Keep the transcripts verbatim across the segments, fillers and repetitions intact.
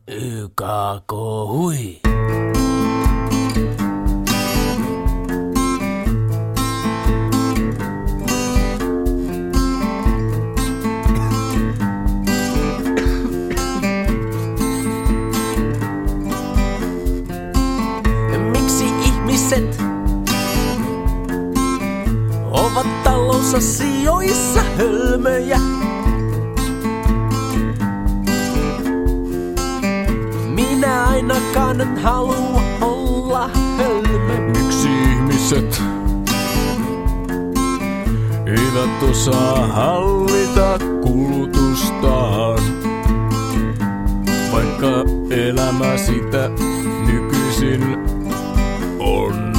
Y K K hui. Miksi ihmiset ovat talousasioissa hölmöjä? Minä ainakaan en halua olla hölmö. Miksi ihmiset eivät osaa hallita kulutustaan, vaikka elämä sitä nykyisin on?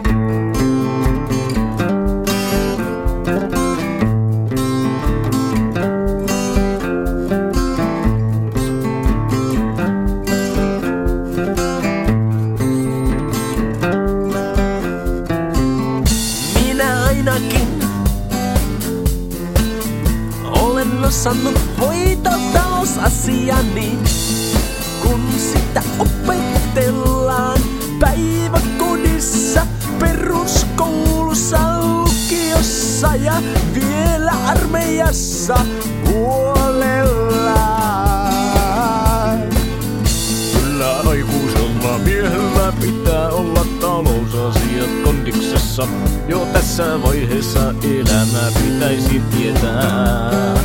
Ainakin olen osannut hoitaa talousasiani, kun sitä opetellaan päiväkodissa, peruskoulussa, lukiossa ja vielä armeijassa huolellaan. Kyllä aikuisella miehellä pitää olla talousasiat kondiksessa. Jo tässä vaiheessa elämää pitäisi tietää.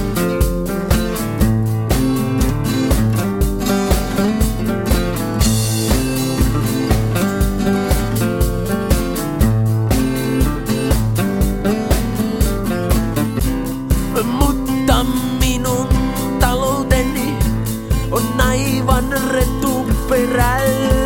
Mutta minun talouteni on aivan retuperällä.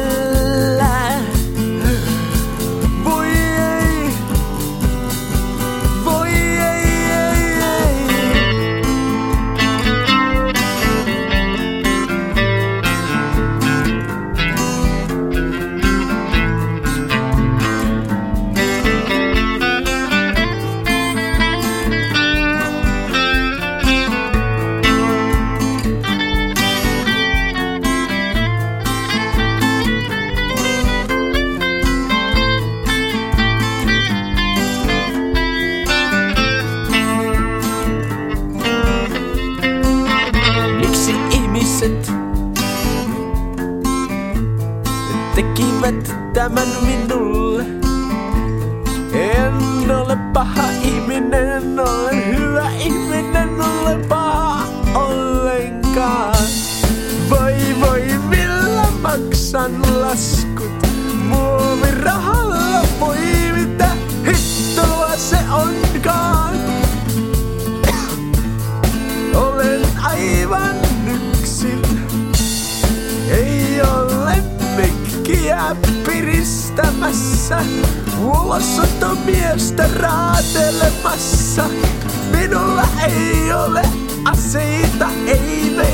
Tekivät tämän minulle. En ole paha ihminen, olen hyvä ihminen, ole paha ollenkaan. Voi voi, millä maksan laskut? Muovirahalla, voi mitä hittoa se onkaan. Olen aivan yksin, ei ole mikkiä piristämässä, ulosottomiestä raatelemassa. Minulla ei ole aseita, ei me